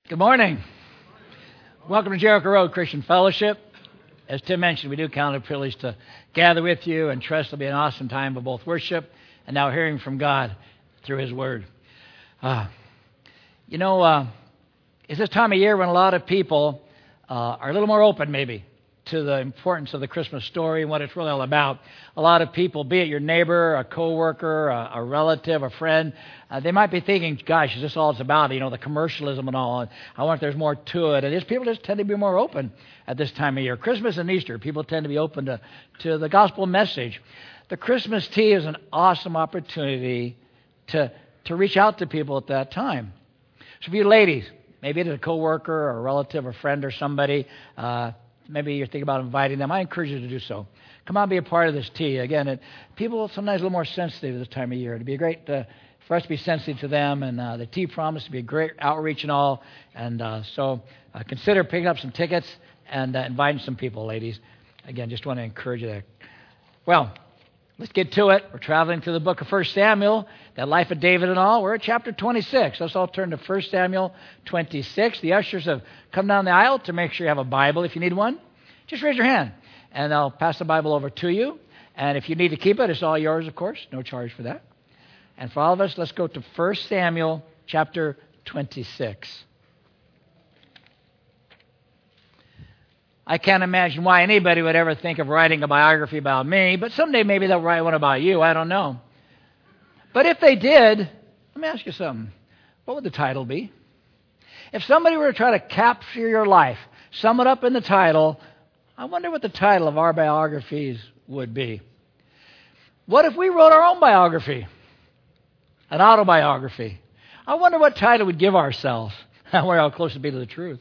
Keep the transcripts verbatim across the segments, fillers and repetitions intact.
Good morning. Welcome to Jericho Road Christian Fellowship. As Tim mentioned, we do count it a privilege to gather with you and trust it'll be an awesome time of both worship and now hearing from God through His Word. Uh, you know, uh, it's this time of year when a lot of people uh, are a little more open maybe to the importance of the Christmas story and what it's really all about. A lot of people, be it your neighbor, a coworker, a, a relative, a friend, uh, they might be thinking, gosh, is this all it's about? You know, the commercialism and all. And I wonder if there's more to it. And just people just tend to be more open at this time of year. Christmas and Easter, people tend to be open to, to the gospel message. The Christmas tea is an awesome opportunity to, to reach out to people at that time. So for you ladies, maybe it's a coworker or a relative or friend or somebody, uh, maybe you're thinking about inviting them. I encourage you to do so. Come on, be a part of this tea. Again, it, people are sometimes a little more sensitive this time of year. It'd be great uh, for us to be sensitive to them, and uh, the tea promised to be a great outreach and all. And uh, so uh, consider picking up some tickets and uh, inviting some people, ladies. Again, just want to encourage you there. Well, let's get to it. We're traveling through the book of First Samuel, that life of David and all. We're at chapter twenty-six. Let's all turn to First Samuel twenty-six. The ushers have come down the aisle to make sure you have a Bible if you need one. Just raise your hand, and I'll pass the Bible over to you. And if you need to keep it, it's all yours, of course. No charge for that. And for all of us, let's go to First Samuel chapter twenty-six. I can't imagine why anybody would ever think of writing a biography about me, but someday maybe they'll write one about you. I don't know. But if they did, let me ask you something. What would the title be? If somebody were to try to capture your life, sum it up in the title, I wonder what the title of our biographies would be. What if we wrote our own biography? An autobiography. I wonder what title we'd give ourselves. I wonder how close it'd be to the truth.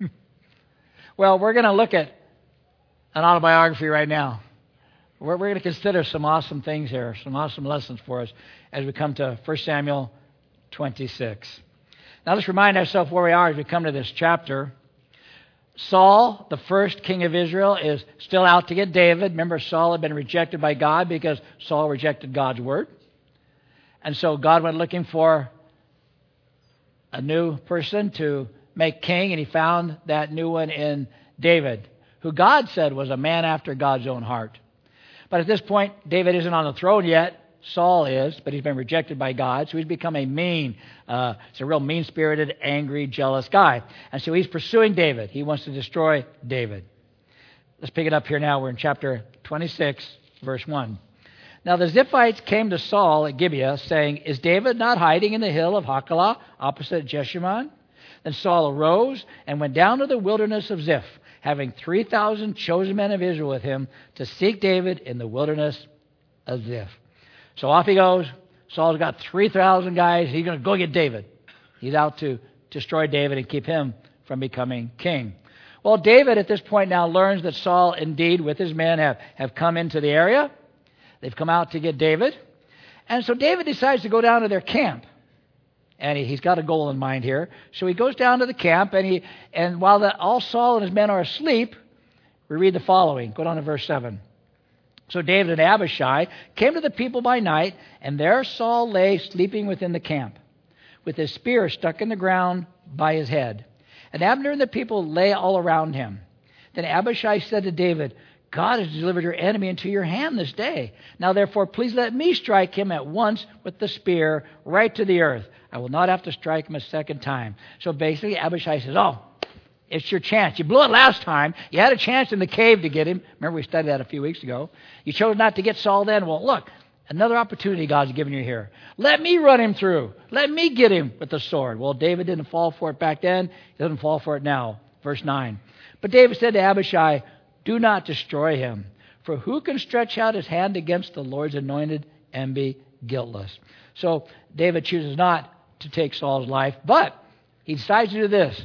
Well, we're going to look at an autobiography right now. We're, we're going to consider some awesome things here, some awesome lessons for us as we come to First Samuel twenty-six. Now let's remind ourselves where we are as we come to this chapter. Saul, the first king of Israel, is still out to get David. Remember, Saul had been rejected by God because Saul rejected God's word. And so God went looking for a new person to make king, and he found that new one in David, who God said was a man after God's own heart. But at this point, David isn't on the throne yet. Saul is, but he's been rejected by God, so he's become a mean, uh, it's a real mean-spirited, angry, jealous guy. And so he's pursuing David. He wants to destroy David. Let's pick it up here now. We're in chapter twenty-six, verse one. Now the Ziphites came to Saul at Gibeah, saying, "Is David not hiding in the hill of Hachilah, opposite Jeshimon?" Then Saul arose and went down to the wilderness of Ziph, having three thousand chosen men of Israel with him to seek David in the wilderness of Ziph. So off he goes. Saul's got three thousand guys. He's going to go get David. He's out to destroy David and keep him from becoming king. Well, David at this point now learns that Saul indeed with his men have, have come into the area. They've come out to get David. And so David decides to go down to their camp. And he, he's got a goal in mind here. So he goes down to the camp, and he and while the, all Saul and his men are asleep, we read the following. Go down to verse seven. So David and Abishai came to the people by night, and there Saul lay sleeping within the camp, with his spear stuck in the ground by his head. And Abner and the people lay all around him. Then Abishai said to David, "God has delivered your enemy into your hand this day. Now therefore, please let me strike him at once with the spear right to the earth. I will not have to strike him a second time." So basically, Abishai says, oh, it's your chance. You blew it last time. You had a chance in the cave to get him. Remember, we studied that a few weeks ago. You chose not to get Saul then. Well, look, another opportunity God's given you here. Let me run him through. Let me get him with the sword. Well, David didn't fall for it back then. He doesn't fall for it now. Verse nine. But David said to Abishai, "Do not destroy him, for who can stretch out his hand against the Lord's anointed and be guiltless?" So David chooses not to take Saul's life, but he decides to do this.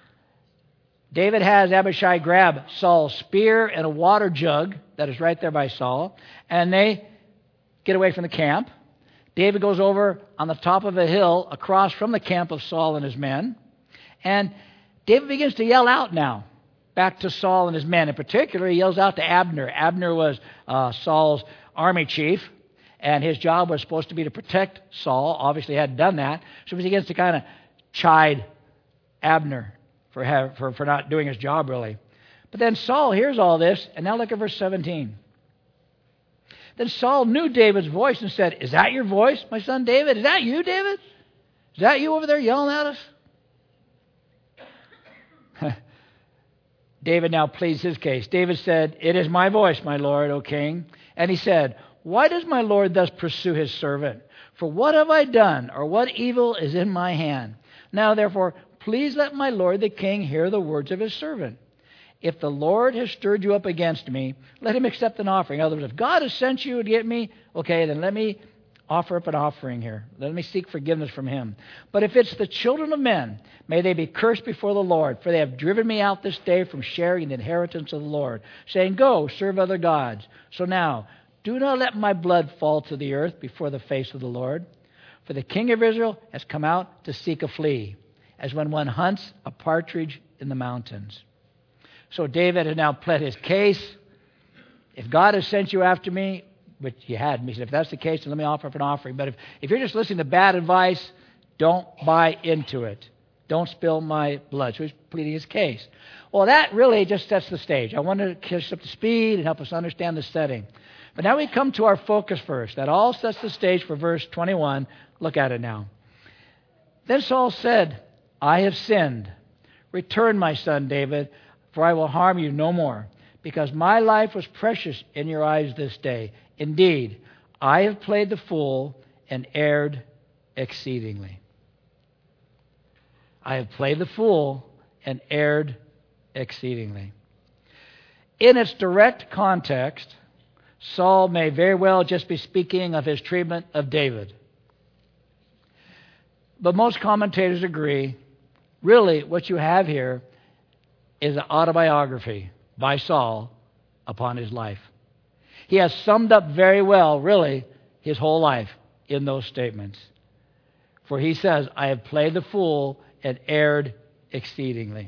David has Abishai grab Saul's spear and a water jug that is right there by Saul, and they get away from the camp. David goes over on the top of a hill across from the camp of Saul and his men, and David begins to yell out now back to Saul and his men. In particular, he yells out to Abner. Abner was uh, Saul's army chief, and his job was supposed to be to protect Saul. Obviously, he hadn't done that. So he begins to kind of chide Abner for, have, for, for not doing his job, really. But then Saul hears all this, and now look at verse seventeen. Then Saul knew David's voice and said, "Is that your voice, my son David? Is that you, David? Is that you over there yelling at us?" David now pleads his case. David said, "It is my voice, my lord, O king." And he said, "Why does my lord thus pursue his servant? For what have I done, or what evil is in my hand? Now therefore, please let my lord the king hear the words of his servant. If the Lord has stirred you up against me, let him accept an offering." In other words, if God has sent you to get me, okay, then let me offer up an offering here. Let me seek forgiveness from him. But if it's the children of men, may they be cursed before the Lord, for they have driven me out this day from sharing the inheritance of the Lord, saying, "Go, serve other gods." So now, do not let my blood fall to the earth before the face of the Lord. For the king of Israel has come out to seek a flea, as when one hunts a partridge in the mountains. So David has now pled his case. If God has sent you after me, which he had, he said, if that's the case, then let me offer up an offering. But if, if you're just listening to bad advice, don't buy into it. Don't spill my blood. So he's pleading his case. Well, that really just sets the stage. I want to catch us up to speed and help us understand the setting. But now we come to our focus verse. That all sets the stage for verse twenty-one. Look at it now. Then Saul said, "I have sinned. Return, my son David, for I will harm you no more, because my life was precious in your eyes this day. Indeed, I have played the fool and erred exceedingly." I have played the fool and erred exceedingly. In its direct context, Saul may very well just be speaking of his treatment of David. But most commentators agree, really what you have here is an autobiography by Saul upon his life. He has summed up very well, really, his whole life in those statements. For he says, "I have played the fool and erred exceedingly."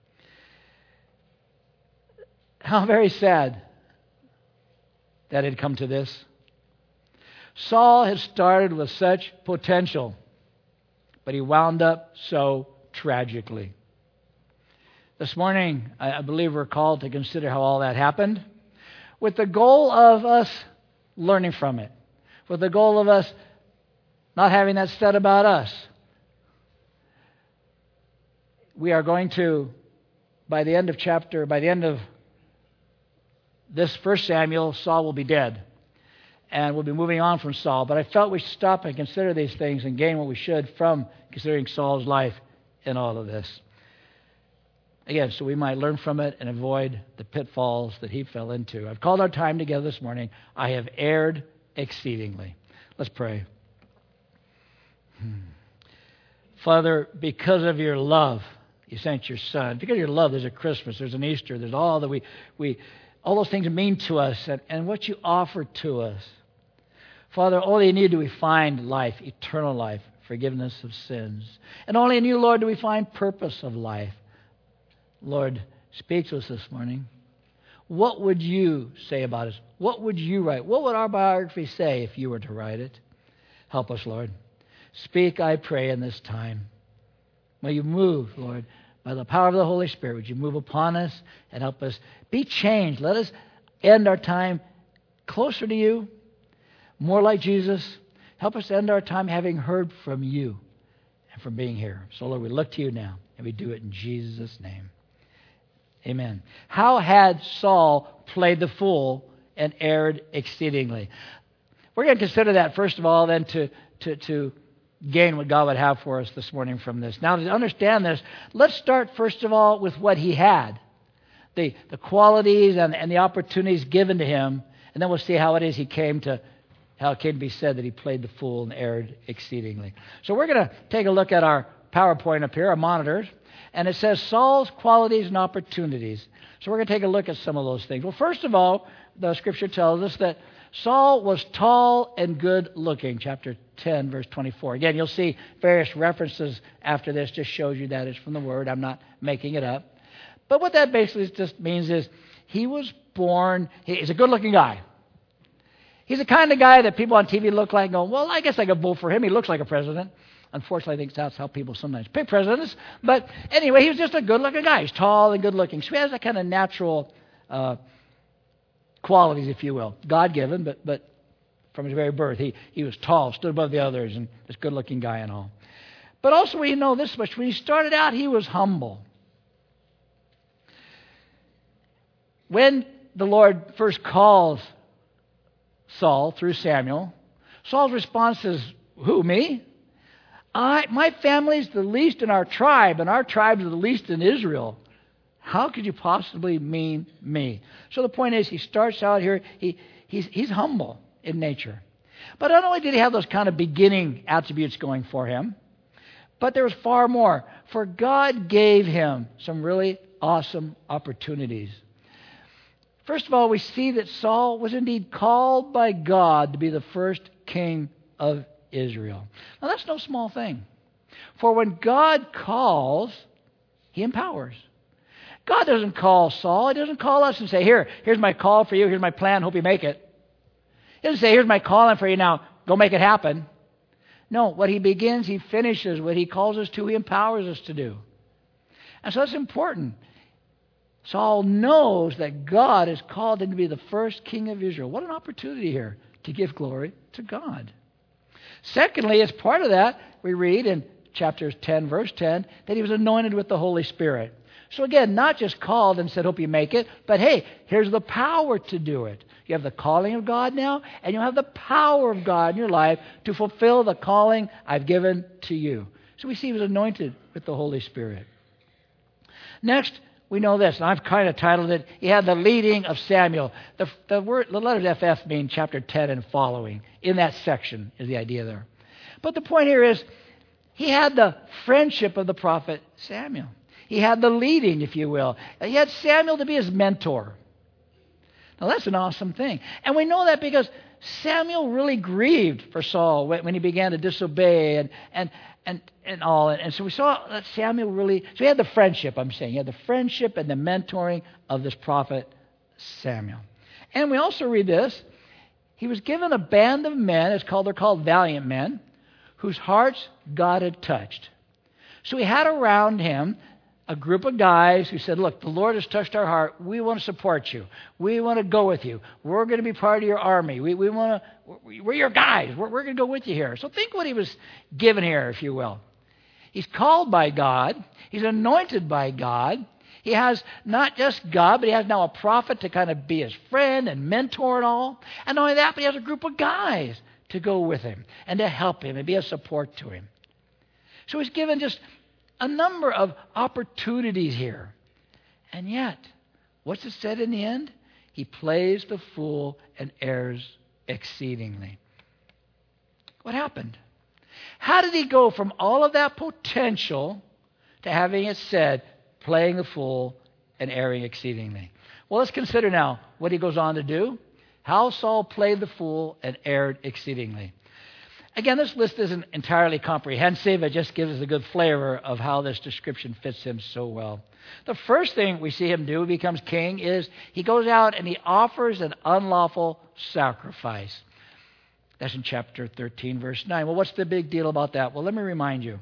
How very sad that it had come to this. Saul had started with such potential, but he wound up so tragically. This morning, I believe we're called to consider how all that happened, with the goal of us learning from it, with the goal of us not having that said about us. We are going to, by the end of chapter, by the end of this First Samuel, Saul will be dead. And we'll be moving on from Saul. But I felt we should stop and consider these things and gain what we should from considering Saul's life in all of this. Again, so we might learn from it and avoid the pitfalls that he fell into. I've called our time together this morning, "I have erred exceedingly." Let's pray. Hmm. Father, because of your love, you sent your Son. Because of your love, there's a Christmas, there's an Easter, there's all that we, we all those things mean to us and, and what you offer to us. Father, only in you do we find life, eternal life, forgiveness of sins. And only in you, Lord, do we find purpose of life. Lord, speak to us this morning. What would you say about us? What would you write? What would our biography say if you were to write it? Help us, Lord. Speak, I pray, in this time. May you move, Lord, by the power of the Holy Spirit. Would you move upon us and help us be changed? Let us end our time closer to you, more like Jesus. Help us end our time having heard from you and from being here. So, Lord, we look to you now, and we do it in Jesus' name. Amen. How had Saul played the fool and erred exceedingly? We're going to consider that, first of all, then to, to, to gain what God would have for us this morning from this. Now, to understand this, let's start, first of all, with what he had. The, the qualities and, and the opportunities given to him, and then we'll see how it is he came to, how it came to be said that he played the fool and erred exceedingly. So we're going to take a look at our PowerPoint up here, our monitors, and it says Saul's qualities and opportunities. So we're going to take a look at some of those things. Well, first of all, the Scripture tells us that Saul was tall and good looking, chapter ten, verse twenty-four. Again, you'll see various references after this, just shows you that it's from the Word. I'm not making it up. But what that basically just means is he was born, he's a good looking guy. He's the kind of guy that people on T V look like and go, well, I guess I could vote for him. He looks like a president. Unfortunately, I think that's how people sometimes pick presidents. But anyway, he was just a good-looking guy. He's tall and good-looking. So he has that kind of natural uh, qualities, if you will. God-given, but but from his very birth. He, he was tall, stood above the others, and this good-looking guy and all. But also we know this much. When he started out, he was humble. When the Lord first calls Saul through Samuel, Saul's response is, who, me? I, my family's the least in our tribe, and our tribe's the least in Israel. How could you possibly mean me? So the point is, he starts out here, he, he's, he's humble in nature. But not only did he have those kind of beginning attributes going for him, but there was far more. For God gave him some really awesome opportunities. First of all, we see that Saul was indeed called by God to be the first king of Israel. Now, that's no small thing. For when God calls, He empowers. God doesn't call Saul. He doesn't call us and say, here, here's my call for you. Here's my plan. Hope you make it. He doesn't say, here's my calling for you now. Go make it happen. No, what He begins, He finishes. What He calls us to, He empowers us to do. And so that's important. Saul knows that God has called him to be the first king of Israel. What an opportunity here to give glory to God. Secondly, as part of that, we read in chapter ten, verse ten, that he was anointed with the Holy Spirit. So again, not just called and said, hope you make it, but hey, here's the power to do it. You have the calling of God now, and you have the power of God in your life to fulfill the calling I've given to you. So we see he was anointed with the Holy Spirit. Next, we know this, and I've kind of titled it, he had the leading of Samuel. The, the, word, the letters F F mean chapter ten and following. In that section is the idea there. But the point here is, he had the friendship of the prophet Samuel. He had the leading, if you will. He had Samuel to be his mentor. Now that's an awesome thing. And we know that because Samuel really grieved for Saul when, when he began to disobey and, and, and, and all. And so we saw that Samuel really, so he had the friendship, I'm saying. He had the friendship and the mentoring of this prophet Samuel. And we also read this. He was given a band of men, it's called, they're called valiant men, whose hearts God had touched. So he had around him a group of guys who said, look, the Lord has touched our heart. We want to support you. We want to go with you. We're going to be part of your army. We, we want to, we're your guys. We're, we're going to go with you here. So think what he was given here, if you will. He's called by God. He's anointed by God. He has not just God, but he has now a prophet to kind of be his friend and mentor and all. And not only that, but he has a group of guys to go with him and to help him and be a support to him. So he's given just a number of opportunities here. And yet, what's it said in the end? He plays the fool and errs exceedingly. What happened? How did he go from all of that potential to having it said, playing the fool and erring exceedingly? Well, let's consider now what he goes on to do. How Saul played the fool and erred exceedingly. Again, this list isn't entirely comprehensive. It just gives us a good flavor of how this description fits him so well. The first thing we see him do when he becomes king is he goes out and he offers an unlawful sacrifice. That's in chapter thirteen, verse nine. Well, what's the big deal about that? Well, let me remind you.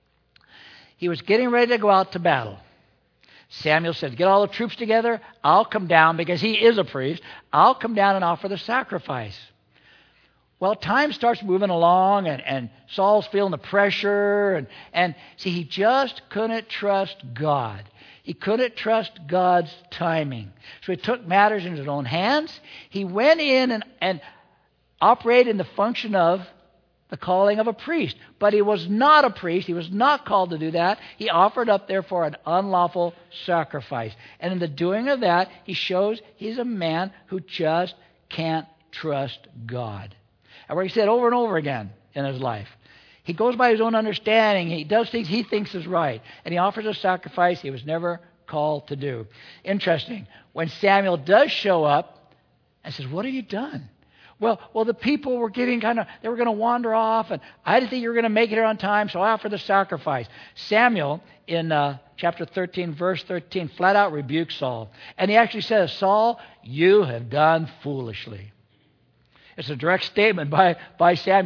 He was getting ready to go out to battle. Samuel said, get all the troops together. I'll come down because he is a priest. I'll come down and offer the sacrifice. Well, time starts moving along, and, and Saul's feeling the pressure. And, and see, he just couldn't trust God. He couldn't trust God's timing. So he took matters into his own hands. He went in and, and operated in the function of the calling of a priest. But he was not a priest. He was not called to do that. He offered up, therefore, an unlawful sacrifice. And in the doing of that, he shows he's a man who just can't trust God. And where he said over and over again in his life, he goes by his own understanding. He does things he thinks is right. And he offers a sacrifice he was never called to do. Interesting. When Samuel does show up and says, what have you done? Well, well, the people were getting kind of, they were going to wander off, and I didn't think you were going to make it here on time, so I offered the sacrifice. Samuel, in uh, chapter thirteen, verse thirteen, flat out rebukes Saul. And he actually says, Saul, you have done foolishly. It's a direct statement by, by Samuel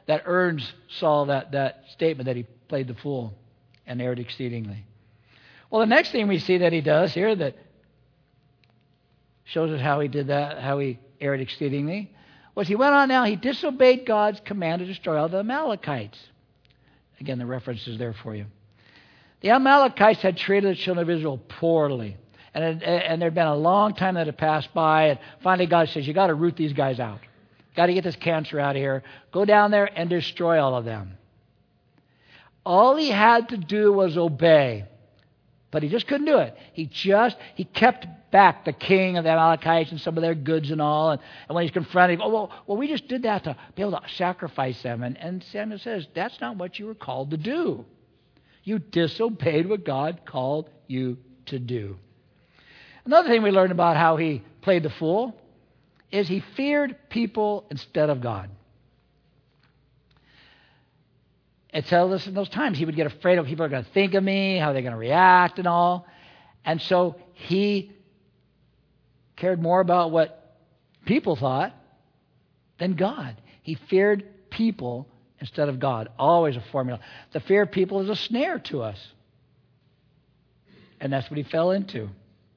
that earns Saul that, that statement that he played the fool and erred exceedingly. Well, the next thing we see that he does here that shows us how he did that, how he erred exceedingly, was he went on now, he disobeyed God's command to destroy all the Amalekites. Again, the reference is there for you. The Amalekites had treated the children of Israel poorly. And, it, and there had been a long time that had passed by. And finally God says, you got to root these guys out. Got to get this cancer out of here. Go down there and destroy all of them. All he had to do was obey. But he just couldn't do it. He just, he kept back the king of the Amalekites and some of their goods and all. And, and when he's confronted, oh, well, well, we just did that to be able to sacrifice them. And, and Samuel says, that's not what you were called to do. You disobeyed what God called you to do. Another thing we learned about how he played the fool is he feared people instead of God. It tells us in those times he would get afraid of people are going to think of me, how they're going to react and all. And so he cared more about what people thought than God. He feared people instead of God. Always a formula. The fear of people is a snare to us. And that's what he fell into.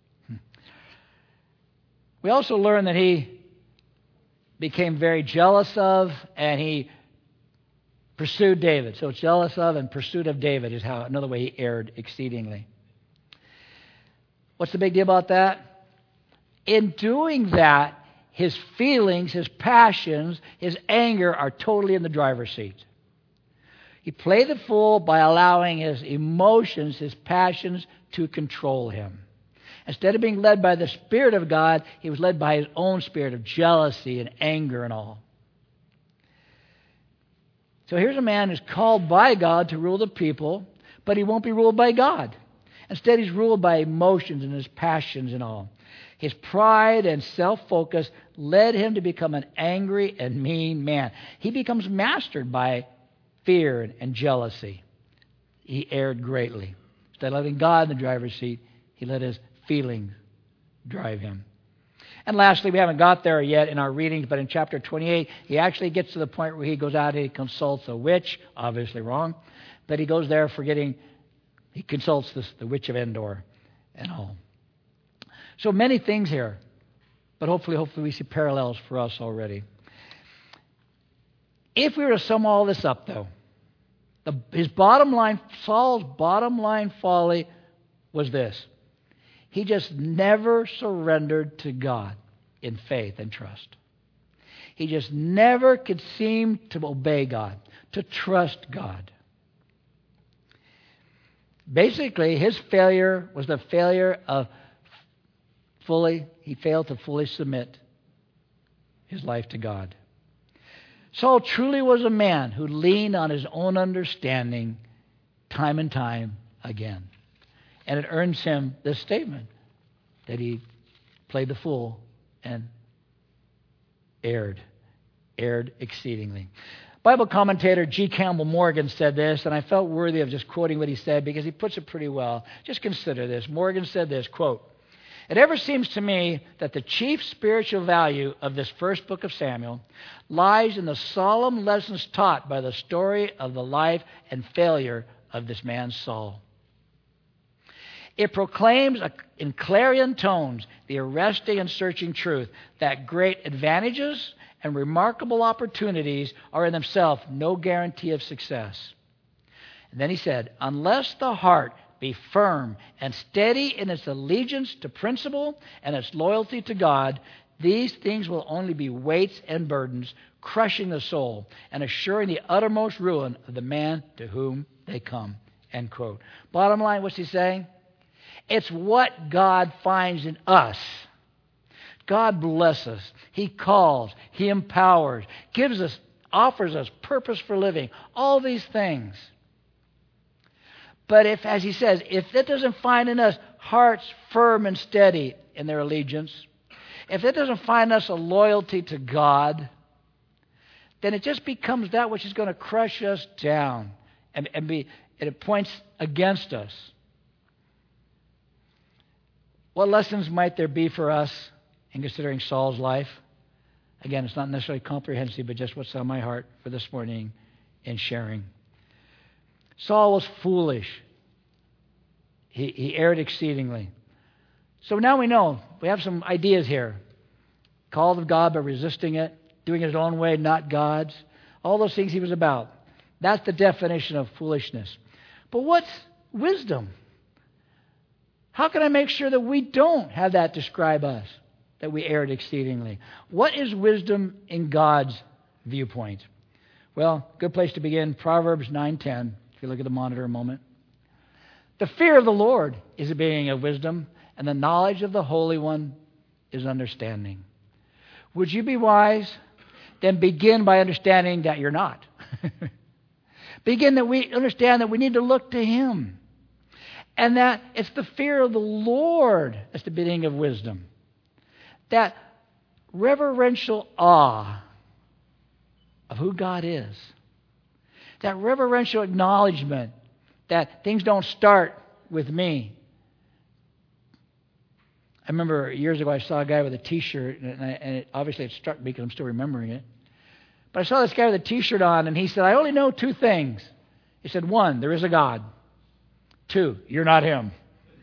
We also learn that he became very jealous of and he pursued David. So jealous of and pursuit of David is how another way he erred exceedingly. What's the big deal about that? In doing that, his feelings, his passions, his anger are totally in the driver's seat. He played the fool by allowing his emotions, his passions to control him. Instead of being led by the Spirit of God, he was led by his own spirit of jealousy and anger and all. So here's a man who's called by God to rule the people, but he won't be ruled by God. Instead, he's ruled by emotions and his passions and all. His pride and self-focus led him to become an angry and mean man. He becomes mastered by fear and jealousy. He erred greatly. Instead of letting God in the driver's seat, he let his feelings drive him. And lastly, we haven't got there yet in our readings, but in chapter twenty-eight, he actually gets to the point where he goes out and he consults a witch, obviously wrong, but he goes there forgetting, he consults this, the witch of Endor and all. So many things here, but hopefully, hopefully we see parallels for us already. If we were to sum all this up, though, the, his bottom line, Saul's bottom line folly was this. He just never surrendered to God in faith and trust. He just never could seem to obey God, to trust God. Basically, his failure was the failure of fully, he failed to fully submit his life to God. Saul truly was a man who leaned on his own understanding time and time again. And it earns him this statement that he played the fool and erred, erred exceedingly. Bible commentator G. Campbell Morgan said this, and I felt worthy of just quoting what he said because he puts it pretty well. Just consider this. Morgan said this, quote, "It ever seems to me that the chief spiritual value of this first book of Samuel lies in the solemn lessons taught by the story of the life and failure of this man Saul. It proclaims in clarion tones the arresting and searching truth that great advantages and remarkable opportunities are in themselves no guarantee of success." And then he said, "Unless the heart be firm and steady in its allegiance to principle and its loyalty to God, these things will only be weights and burdens, crushing the soul and assuring the uttermost ruin of the man to whom they come." End quote. Bottom line, what's he saying? It's what God finds in us. God blesses us. He calls. He empowers. Gives us, offers us purpose for living. All these things. But if, as he says, if it doesn't find in us hearts firm and steady in their allegiance, if it doesn't find us a loyalty to God, then it just becomes that which is going to crush us down and, and, be, and it points against us. What lessons might there be for us in considering Saul's life? Again, it's not necessarily comprehensive, but just what's on my heart for this morning in sharing. Saul was foolish. He, he erred exceedingly. So now we know. We have some ideas here. Called of God but resisting it. Doing it his own way, not God's. All those things he was about. That's the definition of foolishness. But what's wisdom? How can I make sure that we don't have that describe us? That we erred exceedingly. What is wisdom in God's viewpoint? Well, good place to begin. Proverbs nine ten. If you look at the monitor a moment. The fear of the Lord is the beginning of wisdom, and the knowledge of the Holy One is understanding. Would you be wise? Then begin by understanding that you're not. Begin that we understand that we need to look to Him. And that it's the fear of the Lord that's the beginning of wisdom. That reverential awe of who God is. That reverential acknowledgement that things don't start with me. I remember years ago I saw a guy with a T-shirt, and, I, and it, obviously it struck me because I'm still remembering it. But I saw this guy with a T-shirt on, and he said, I only know two things. He said, one, there is a God. Two, you're not Him.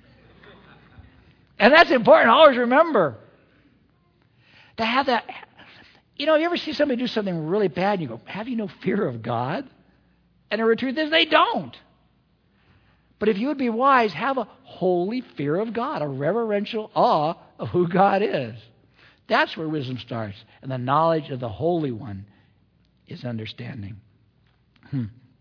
And that's important. Always remember to have that. You know, you ever see somebody do something really bad, and you go, have you no fear of God? And the truth is, they don't. But if you would be wise, have a holy fear of God, a reverential awe of who God is. That's where wisdom starts. And the knowledge of the Holy One is understanding. Hmm.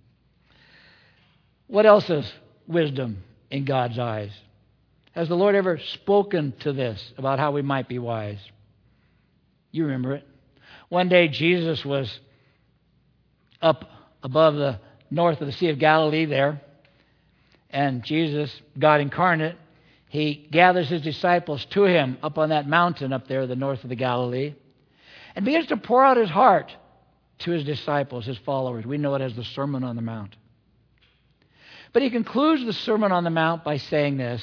What else is wisdom in God's eyes? Has the Lord ever spoken to this about how we might be wise? You remember it. One day Jesus was up above the north of the Sea of Galilee there. And Jesus, God incarnate, He gathers His disciples to Him up on that mountain up there, the north of the Galilee, and begins to pour out His heart to His disciples, His followers. We know it as the Sermon on the Mount. But He concludes the Sermon on the Mount by saying this,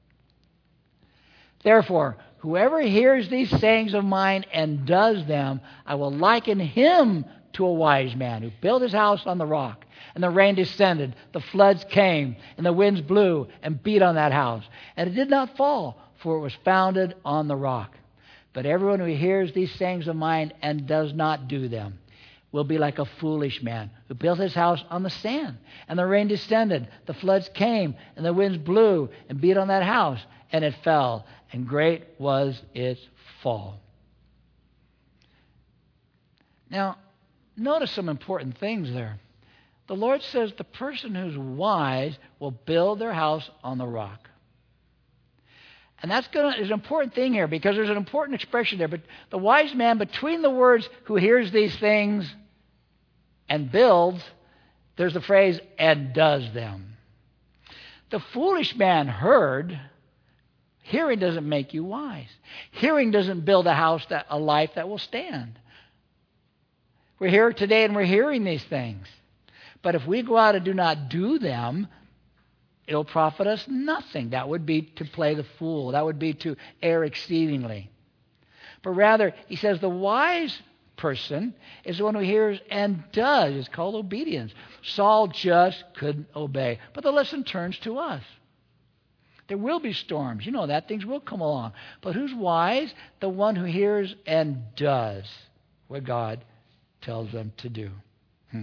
therefore, whoever hears these sayings of mine and does them, I will liken him to a wise man who built his house on the rock. And the rain descended, the floods came, and the winds blew and beat on that house. And it did not fall, for it was founded on the rock. But everyone who hears these sayings of mine and does not do them will be like a foolish man who built his house on the sand. And the rain descended, the floods came, and the winds blew and beat on that house, and it fell. And great was its fall. Now, notice some important things there. The Lord says the person who's wise will build their house on the rock. And that's going to is an important thing here because there's an important expression there. But the wise man, between the words who hears these things and builds, there's the phrase, and does them. The foolish man heard. Hearing doesn't make you wise. Hearing doesn't build a house, that a life that will stand. We're here today and we're hearing these things. But if we go out and do not do them, it'll profit us nothing. That would be to play the fool. That would be to err exceedingly. But rather, he says the wise person is the one who hears and does. It's called obedience. Saul just couldn't obey. But the lesson turns to us. There will be storms. You know that. Things will come along. But who's wise? The one who hears and does what God tells them to do. Hmm.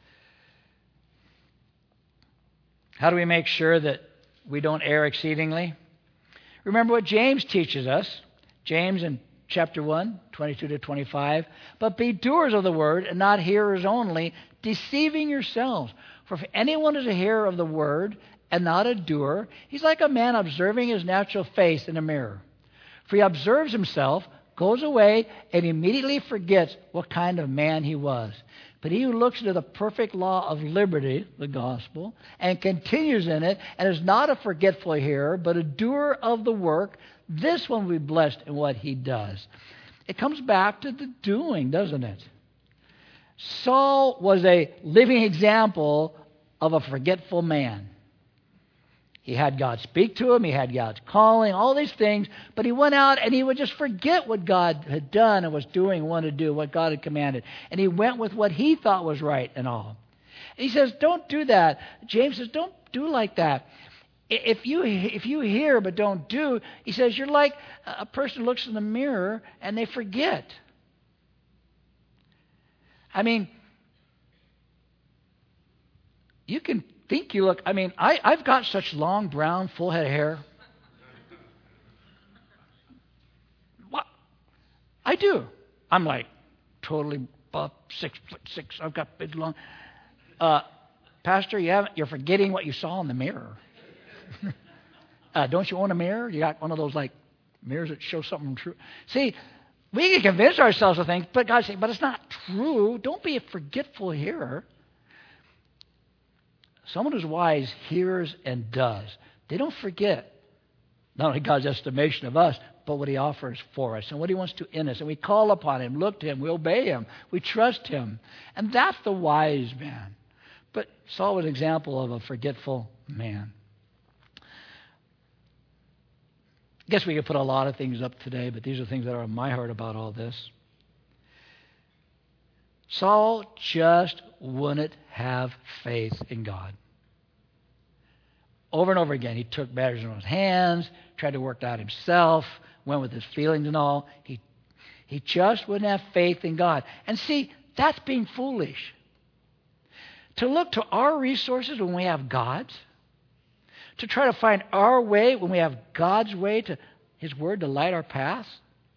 How do we make sure that we don't err exceedingly? Remember what James teaches us. James in chapter one, twenty-two to twenty-five. But be doers of the word and not hearers only, deceiving yourselves. For if anyone is a hearer of the word and not a doer, he's like a man observing his natural face in a mirror. For he observes himself, goes away, and immediately forgets what kind of man he was. But he who looks into the perfect law of liberty, the gospel, and continues in it, and is not a forgetful hearer, but a doer of the work, this one will be blessed in what he does. It comes back to the doing, doesn't it? Saul was a living example of a forgetful man. He had God speak to him. He had God's calling, all these things. But he went out and he would just forget what God had done and was doing, wanted to do, what God had commanded. And he went with what he thought was right and all. And he says, don't do that. James says, don't do like that. If you if you hear but don't do, he says, you're like a person who looks in the mirror and they forget. I mean, you can think you look, I mean, I, I've got such long, brown, full head of hair. What? I do. I'm like totally buff, six foot six. I've got big, long. Uh, Pastor, you haven't, you're forgetting what you saw in the mirror. uh, don't you own a mirror? You got one of those like mirrors that show something true. See, we can convince ourselves of things, but God says, but it's not true. Don't be a forgetful hearer. Someone who's wise hears and does. They don't forget not only God's estimation of us, but what he offers for us and what he wants to in us. And we call upon him, look to him, we obey him, we trust him. And that's the wise man. But Saul was an example of a forgetful man. I guess we could put a lot of things up today, but these are things that are on my heart about all this. Saul just wouldn't have faith in God. Over and over again, he took matters in his hands, tried to work it out himself, went with his feelings and all. He, he just wouldn't have faith in God. And see, that's being foolish. To look to our resources when we have God's, to try to find our way when we have God's way, to his word to light our paths.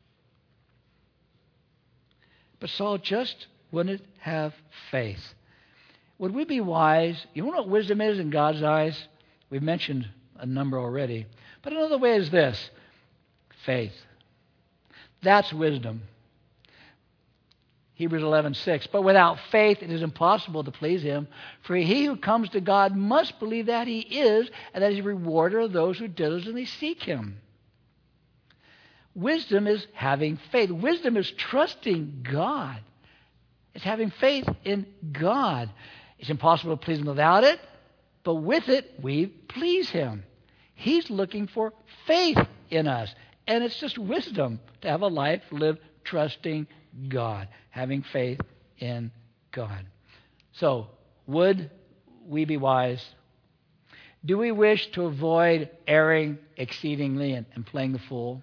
But Saul just wouldn't have faith. Would we be wise? You know what wisdom is in God's eyes? We've mentioned a number already. But another way is this: faith. That's wisdom. Hebrews eleven six. But without faith it is impossible to please him. For he who comes to God must believe that he is, and that he is a rewarder of those who diligently seek him. Wisdom is having faith. Wisdom is trusting God. It's having faith in God. It's impossible to please him without it, but with it we please him. He's looking for faith in us. And it's just wisdom to have a life lived trusting God, having faith in God. So, would we be wise? Do we wish to avoid erring exceedingly and, and playing the fool?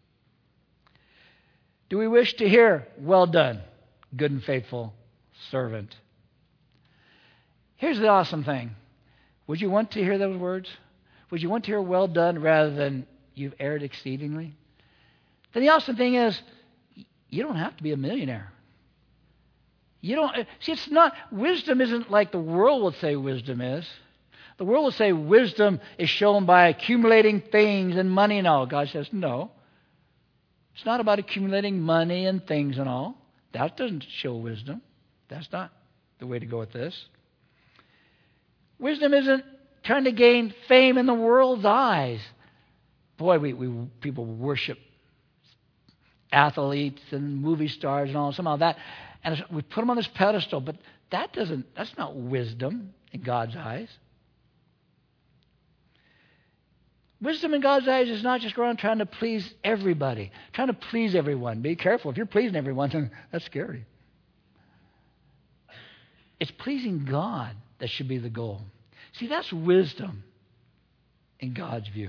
Do we wish to hear, well done, good and faithful servant? Here's the awesome thing. Would you want to hear those words? Would you want to hear well done rather than you've erred exceedingly? Then the awesome thing is, you don't have to be a millionaire. You don't see. It's not wisdom. Isn't like the world will say wisdom is. The world will say wisdom is shown by accumulating things and money and all. God says no. It's not about accumulating money and things and all. That doesn't show wisdom. That's not the way to go with this. Wisdom isn't trying to gain fame in the world's eyes. Boy, we, we people worship athletes and movie stars and all, somehow that, and we put them on this pedestal, but that doesn't, that's not wisdom in God's eyes. Wisdom in God's eyes is not just going around trying to please everybody, trying to please everyone. Be careful. If you're pleasing everyone, then that's scary. It's pleasing God that should be the goal. See, that's wisdom in God's view.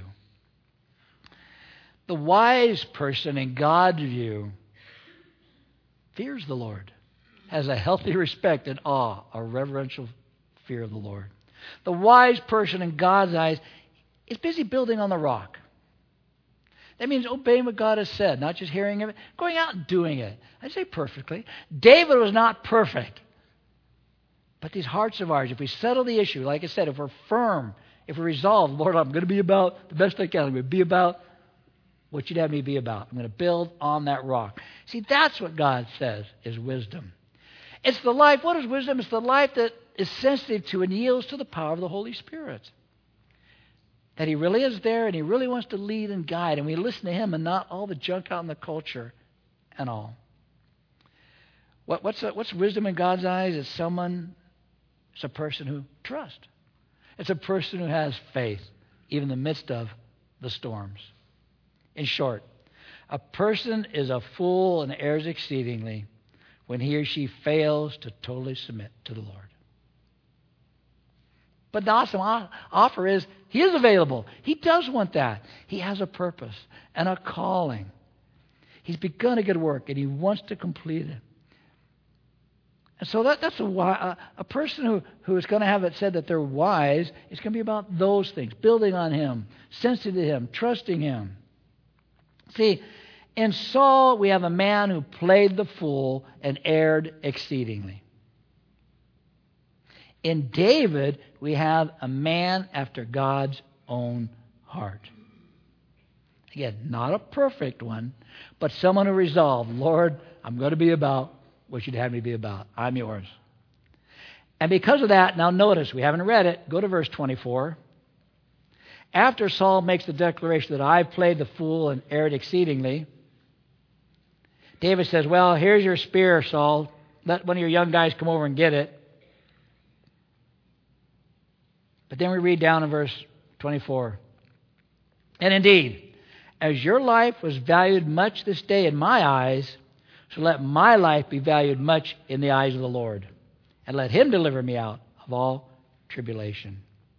The wise person in God's view fears the Lord, has a healthy respect and awe, a reverential fear of the Lord. The wise person in God's eyes is busy building on the rock. That means obeying what God has said, not just hearing it, going out and doing it. I say perfectly. David was not perfect. But these hearts of ours, if we settle the issue, like I said, if we're firm, if we resolve, Lord, I'm going to be about the best I can. I'm going to be about what you'd have me be about. I'm going to build on that rock. See, that's what God says is wisdom. It's the life. What is wisdom? It's the life that is sensitive to and yields to the power of the Holy Spirit. That he really is there and he really wants to lead and guide. And we listen to him and not all the junk out in the culture and all. What, what's, what's wisdom in God's eyes? It's someone, it's a person who trusts. It's a person who has faith. even in the midst of the storms. In short, a person is a fool and errs exceedingly when he or she fails to totally submit to the Lord. But the awesome offer is he is available. He does want that. He has a purpose and a calling. He's begun a good work and he wants to complete it. And so that, that's a, a, a person who, who is going to have it said that they're wise is going to be about those things, building on him, sensitive to him, trusting him. See, in Saul, we have a man who played the fool and erred exceedingly. In David, we have a man after God's own heart. Again, not a perfect one, but someone who resolved, Lord, I'm going to be about what you'd have me be about. I'm yours. And because of that, now notice, we haven't read it. Go to verse twenty-four. After Saul makes the declaration that I played the fool and erred exceedingly, David says, well, here's your spear, Saul. Let one of your young guys come over and get it. But then we read down in verse twenty-four. And indeed, as your life was valued much this day in my eyes, so let my life be valued much in the eyes of the Lord. And let him deliver me out of all tribulation.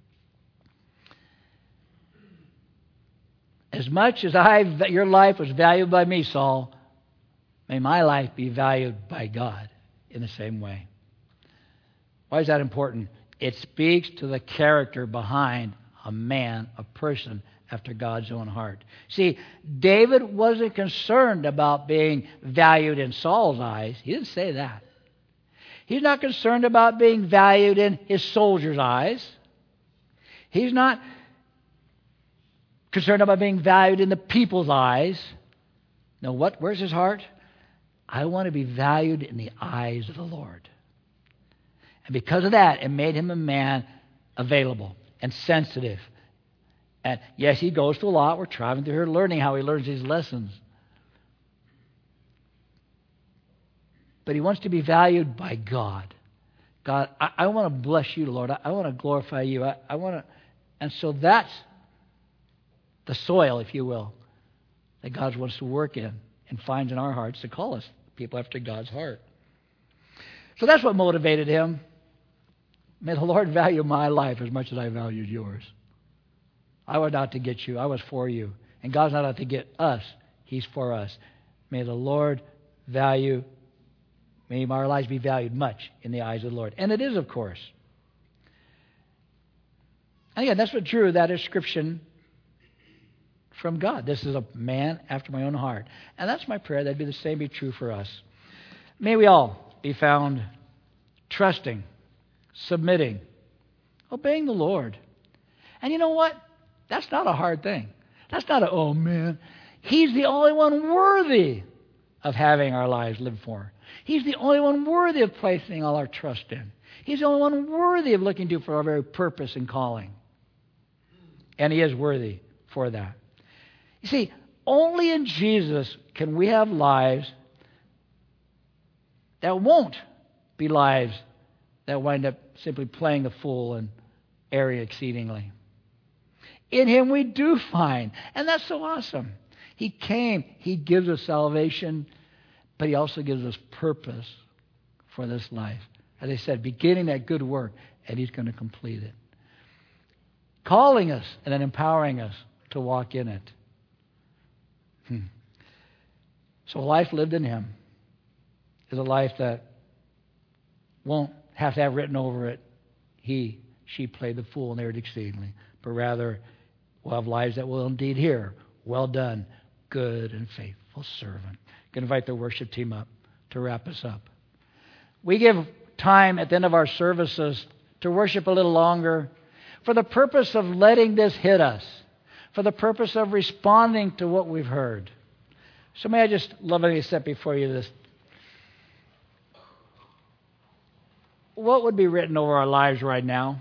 As much as I, your life was valued by me, Saul, may my life be valued by God in the same way. Why is that important? It speaks to the character behind a man, a person after God's own heart. See, David wasn't concerned about being valued in Saul's eyes. He didn't say that. He's not concerned about being valued in his soldiers' eyes. He's not concerned about being valued in the people's eyes. No, what? Where's his heart? I want to be valued in the eyes of the Lord. And because of that, it made him a man available and sensitive. And yes, he goes to a lot. We're traveling through here learning how he learns these lessons. But he wants to be valued by God. God, I, I want to bless you, Lord. I, I want to glorify you. I, I want to, and so that's the soil, if you will, that God wants to work in and finds in our hearts to call us people after God's heart. So that's what motivated him. May the Lord value my life as much as I valued yours. I was out to get you. I was for you. And God's not out to get us. He's for us. May the Lord value, may our lives be valued much in the eyes of the Lord. And it is, of course. And again, that's what drew that description from God. This is a man after my own heart. And that's my prayer. That'd be the same be true for us. May we all be found trusting, submitting, obeying the Lord. And you know what? That's not a hard thing. That's not a, oh man. He's the only one worthy of having our lives lived for. He's the only one worthy of placing all our trust in. He's the only one worthy of looking to for our very purpose and calling. And he is worthy for that. You see, only in Jesus can we have lives that won't be lives that wind up simply playing the fool and erring exceedingly. In him we do find, and that's so awesome. He came, he gives us salvation, but he also gives us purpose for this life. As I said, beginning that good work, and he's going to complete it. Calling us and then empowering us to walk in it. Hmm. So a life lived in him is a life that won't have to have written over it, he, she played the fool and erred exceedingly, but rather we'll have lives that will indeed hear, well done, good and faithful servant. I'm going to invite the worship team up to wrap us up. We give time at the end of our services to worship a little longer for the purpose of letting this hit us, for the purpose of responding to what we've heard. So may I just lovingly set before you this. What would be written over our lives right now?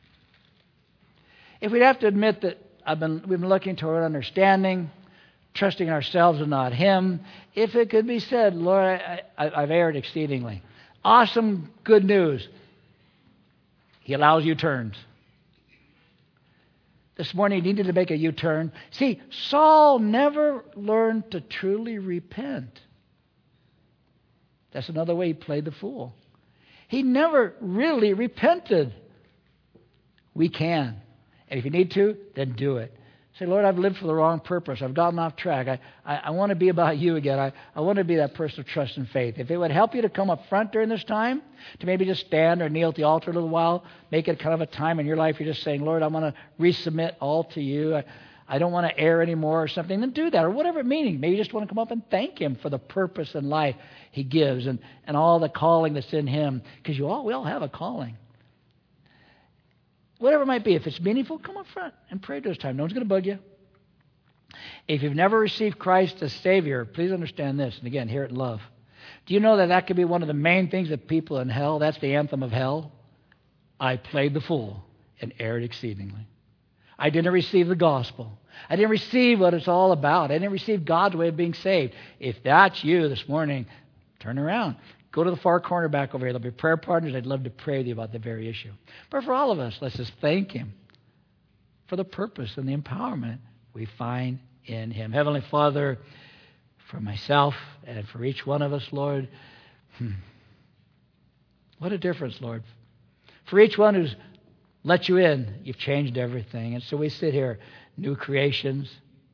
If we'd have to admit that I've been, we've been looking toward understanding, trusting ourselves and not him, if it could be said, Lord, I, I, I've erred exceedingly. Awesome, good news. He allows U-turns. this morning he needed to make a U-turn. See, Saul never learned to truly repent. That's another way he played the fool. He never really repented. We can. And if you need to, then do it. Say, Lord, I've lived for the wrong purpose. I've gotten off track. I, I, I want to be about you again. I, I want to be that person of trust and faith. If it would help you to come up front during this time, to maybe just stand or kneel at the altar a little while, make it kind of a time in your life you're just saying, Lord, I want to resubmit all to you. I, I don't want to err anymore or something. Then do that, or whatever it means. Maybe you just want to come up and thank Him for the purpose and life He gives and, and all the calling that's in Him. Because you all, we all have a calling. Whatever it might be, if it's meaningful, come up front and pray to this time. No one's going to bug you. If you've never received Christ as Savior, please understand this. And again, hear it in love. Do you know that that could be one of the main things that people in hell, that's the anthem of hell? I played the fool and erred exceedingly. I didn't receive the gospel. I didn't receive what it's all about. I didn't receive God's way of being saved. If that's you this morning, turn around. Go to the far corner back over here. There'll be prayer partners. I'd love to pray with you about the very issue. But for all of us, let's just thank Him for the purpose and the empowerment we find in Him. Heavenly Father, for myself and for each one of us, Lord, hmm, what a difference, Lord. For each one who's let you in, you've changed everything. And so we sit here, new creations,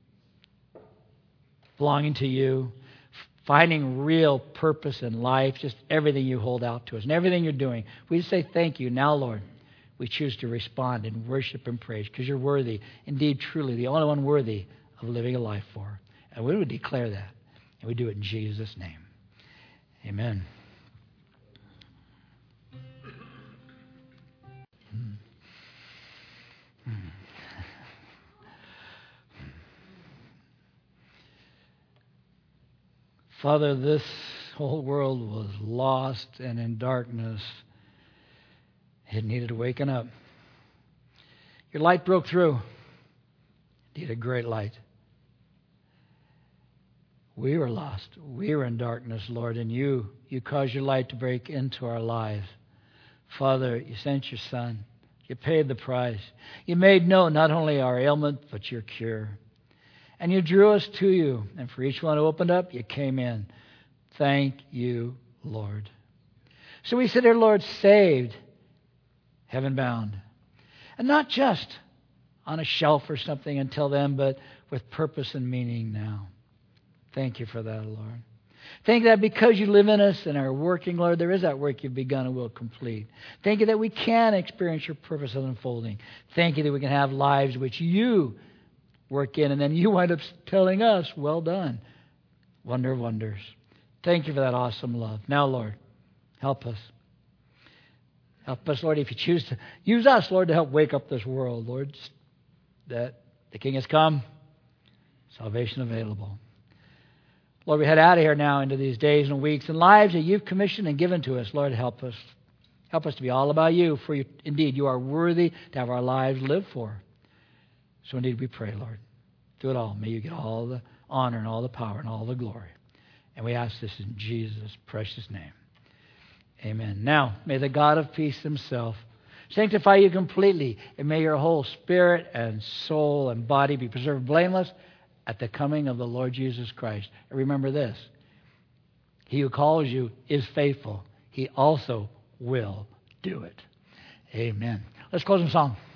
belonging to you, finding real purpose in life, just everything you hold out to us and everything you're doing. We say thank you. Now, Lord, we choose to respond in worship and praise because you're worthy, indeed, truly, the only one worthy of living a life for. And we would declare that. And we do it in Jesus' name. Amen. Father, this whole world was lost and in darkness. It needed waking up. Your light broke through. It needed a great light. We were lost. We were in darkness, Lord, and you, you caused your light to break into our lives. Father, you sent your Son. You paid the price. You made known not only our ailment, but your cure. And you drew us to you. And for each one who opened up, you came in. Thank you, Lord. So we sit here, Lord, saved, heaven-bound. And not just on a shelf or something until then, but with purpose and meaning now. Thank you for that, Lord. Thank you that because you live in us and are working, Lord, there is that work you've begun and will complete. Thank you that we can experience your purpose of unfolding. Thank you that we can have lives which you work in, and then you wind up telling us, well done, wonder of wonders. Thank you for that awesome love. Now, Lord, help us. Help us, Lord, if you choose to use us, Lord, to help wake up this world, Lord, that the King has come, salvation available. Lord, we head out of here now into these days and weeks and lives that you've commissioned and given to us. Lord, help us. Help us to be all about you, for you, indeed, you are worthy to have our lives lived for. So indeed we pray, Lord, do it all. May you get all the honor and all the power and all the glory. And we ask this in Jesus' precious name. Amen. Now, may the God of peace himself sanctify you completely, and may your whole spirit and soul and body be preserved blameless at the coming of the Lord Jesus Christ. And remember this, he who calls you is faithful. He also will do it. Amen. Let's close in song.